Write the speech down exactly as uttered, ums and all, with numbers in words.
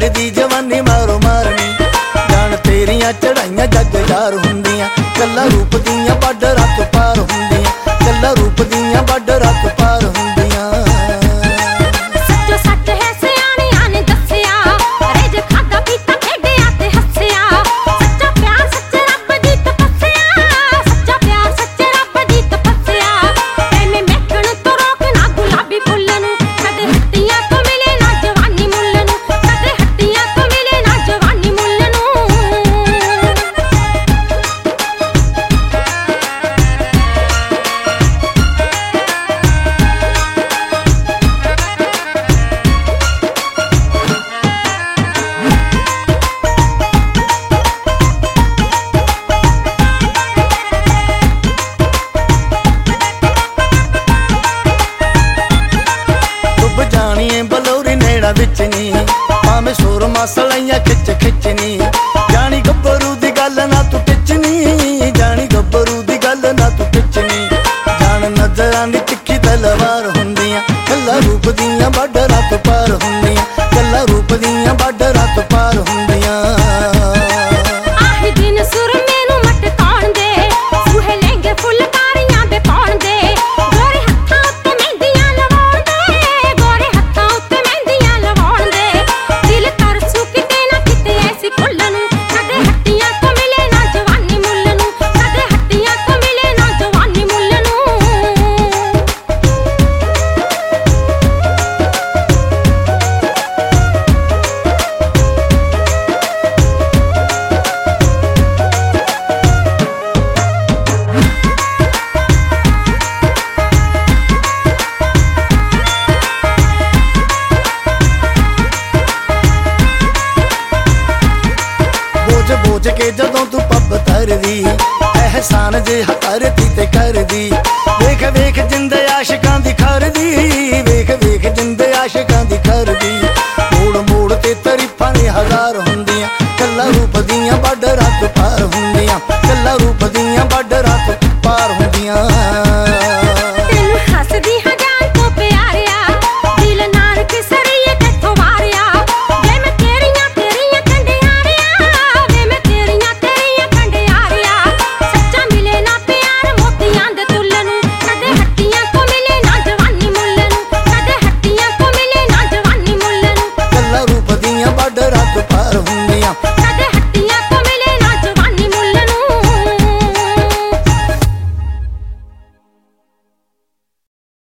दी जवानी मारो मारनी जान तेरियां चढ़ाइयां जग यार हुंदियां कल्ला रूप दियां बाडरां तो पार हुंदियां कल्ला रूप दियां बाडरां तो पार हुंदियां। सच्चो सच है सियाणियां ने दस्सिया रेज खादा पीता खेडिया ते हस्सिया सच्चा प्यार सच्चे रब दी तपस्या सच्चा प्यार सच्चे रब दी तपस्या प्रेमी महकण तो रोकना गुलाबी फुੱਲ ਨੂੰ ਕਦੇ ਹੱਟੀਆਂ ਤੋਂ ਮਿਲੇ ਨਾ ਜਵਾਨੀ ਮੁੱਲ ਨੂੰ ਕਦੇ ਹੱਟੀਆਂ ਤੋਂ ਮਿਲੇ ਨਾ ਜਵਾਨੀ ਮੁੱਲ ਨੂੰ। बलोरी नेड़ा विच नी भावें सुर मसलाइयां खिच खिच नी जानी गब्बरू दी गल ना तू टिचनी जानी गब्बरू दी गल ना तू टिचनी जान नजरां दी तिक्खी तलवार हुंदियां कल्ला रूप दियां बाडरां तो पार हुंदियां कल्ला रूप दियां बाडरां तो पार हुंदियां। आही दिन सुर मैनू मटकाउण दे सूहे लहंगे फुलकारियां दे पाउण दे गोरे हत्थां उत्ते मेहंदियां लवाउण दे गोरे हत्थां उत्ते मेहंदियां लवाउण दे दिल तरसू किते ना किते ऐसी फुੱਲ ਨੂੰ ਕਦੇ ਹੱਟੀਆਂ ਤੋਂ ਮਿਲੇ ਨਾ ਜਵਾਨੀ ਮੁੱਲ ਨੂੰ ਕਦੇ ਹੱਟੀਆਂ ਤੋਂ ਮਿਲੇ ਨਾ ਜਵਾਨੀ ਮੁੱਲ ਨੂੰ। बोझ बोझ के जदों तू पब तरदी एहसान जे हरती ते करदी वेख वेख जिंद आशिकां दी